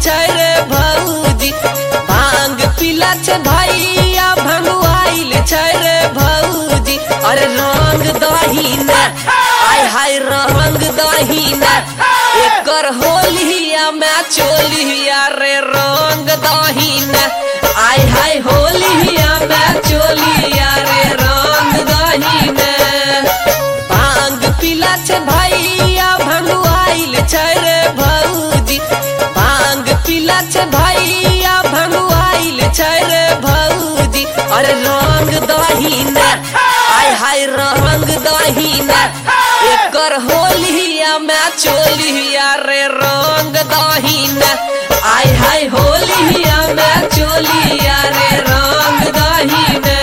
छै रे भौजी। भांग पिला छै भैया भंगुआइल छै रे भौजी। अरे रंग दहीना आय हाय रंग दहीना एकर होलिया में चोलिया रे रंग दहीना आय हाय होलिया में चोलिया रे रंग दहीना। भांग पिला छै भैया भंगुआइल छै रे भौजी। भांग पिला छै भैया भंगुआइल छै रे भौजी। अरे रंग दहीना आय हाय रंग दहीना एकर होलिया में चोलिया रे रंग दहीना आय हाय होलिया में चोलिया रे रंग दहीना।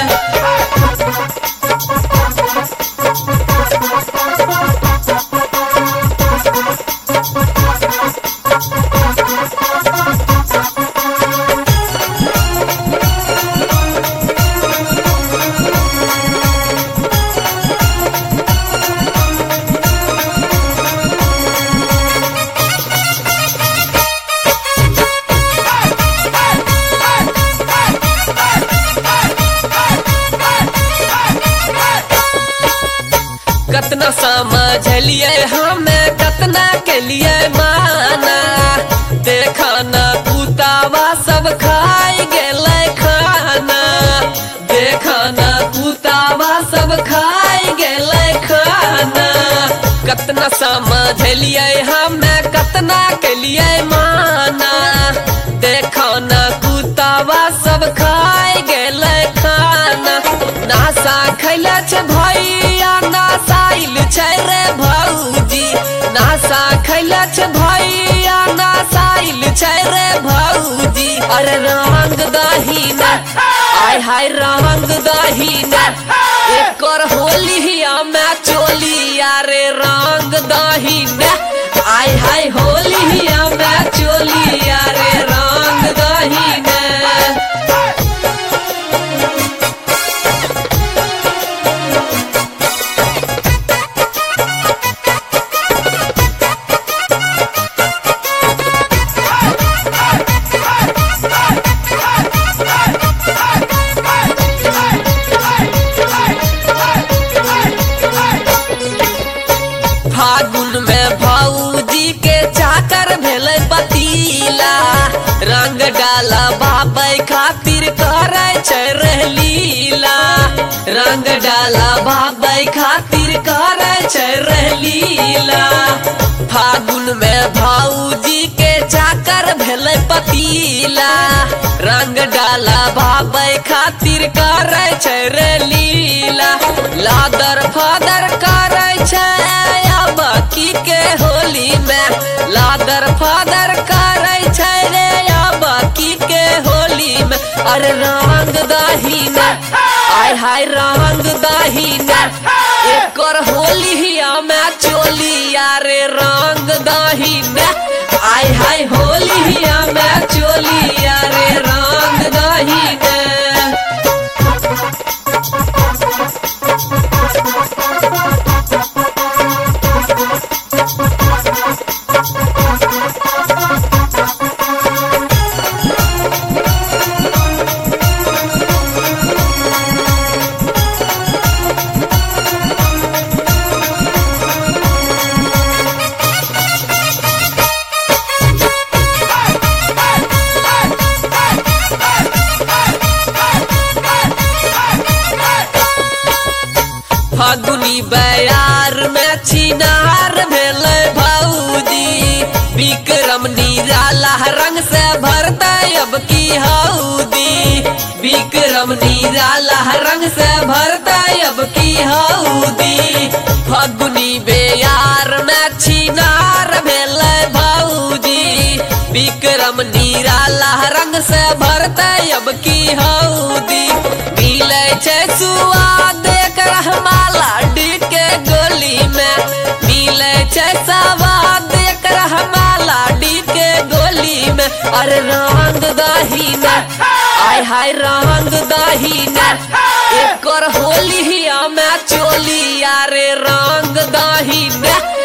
कतना समझलिए हमें कतना के लिए माना। देखा ना कुतावा सब खाई गेले खाना। देखा ना कुतावा सब खाई गेले खाना। कतना समझलिए हमें कतना के लिए माना। देखा ना कुतावा सब खाई गेले खाना। नासा खैला छै भैया नासाइल छै रे भौजी। नासा खैला छै भैया नासाइल छै रे भौजी। अरे रंग दहीना आय हाय रंग दहीना एकर होलिया में चोलिया रे रंग दहीना आय हाय होलिया में चोलिया रे रंग दहीना। फागुन में भौजी के चाकर भेले पतीला। रंग डाला बाबे खातिर करे छै रे लीला। रंग डाला बाबे खातिर करे छै रे लीला। फागुन में भौजी के चाकर भेले पतीला। रंग डाला बाबे खातिर करे छै रे लीला। लादर फादर करे छै बाकी के होली में। लादर फादर करे छै रे बाकी के होली में। अरे रंग दहीना आय हाय रंग दहीना एकर होलिया में चोलिया रे रंग दहीना आय हाय होलिया में चोलिया रे रंग दहीना। फागुनी बयार में छिनार भेले भौजी। विक्रम निराला रंग से भरता अब की हौदी। विक्रम निराला रंग से भरता अब की हौदी। फागुनी बयार में छिनार भेले भौजी। विक्रम निराला रंग से भरता अब की हौदी। मिले छै सुआद एकर माला डी के गोली में। मिले छै स्वाद एकर माला डी के गोली में। अरे रंग दहीना आय हाय रंग दहीना एकर होलिया में चोलिया रे रंग दहीना